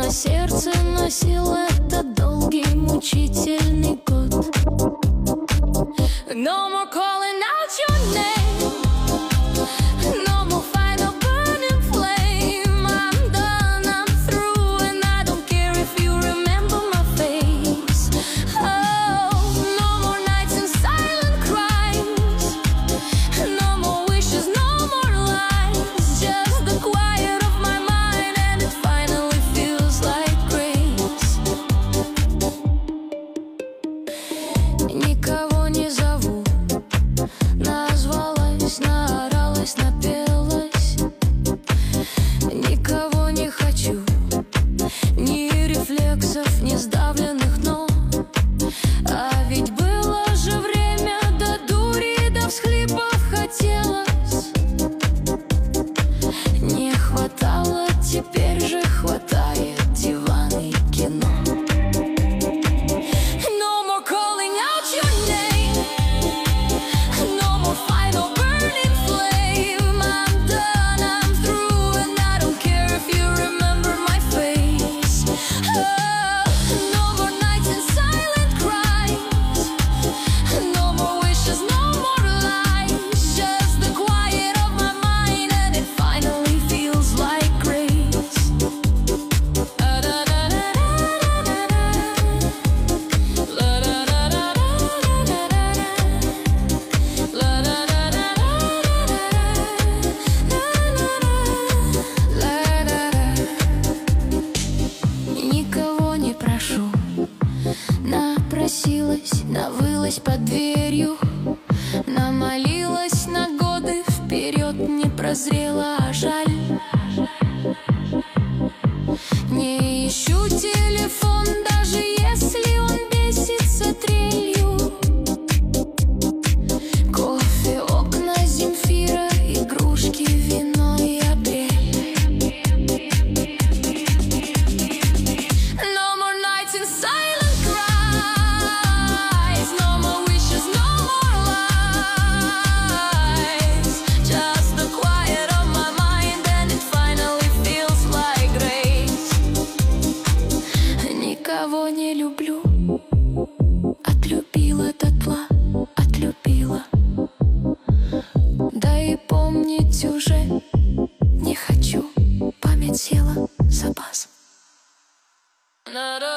на сердце носил этот долгий мучительный год. No more calling out your name, no more final burning flame. I'm done, I'm through, and I don't care if you remember my face. Oh, no more nights and silent cries, no more wishes, no more lies. Just the quiet of my mind, and it finally feels like grace. Никого не зову, назвалась, наоралась, напелась. Никого не хочу, ни рефлексов, ни сдавленных «но». А ведь было же время до дури, до всхлипов хотелось. Не хватало, теперь же хватает диван и кино. No more calling out your name, no more final burning flame. I'm done, I'm through, and I don't care if you remember my face. Oh, no more nights and silent cries, no more wishes, no more lies. Just the quiet of my mind, and it finally feels like grace. Никого не прошу, напросилась, навылась под дверью, намолилась на годы вперед, не прозрела, а жаль. Не ищу телефон, даже если он бесится трелью. Кофе, окна, Земфира, игрушки, вино и апрель. No more nights and silent cries, no more wishes, no more lies. Just the quiet of my mind, and it finally feels like grace. Никого не люблю, отлюбила дотла, отлюбила. Да и помнить уже не хочу, память села, запас.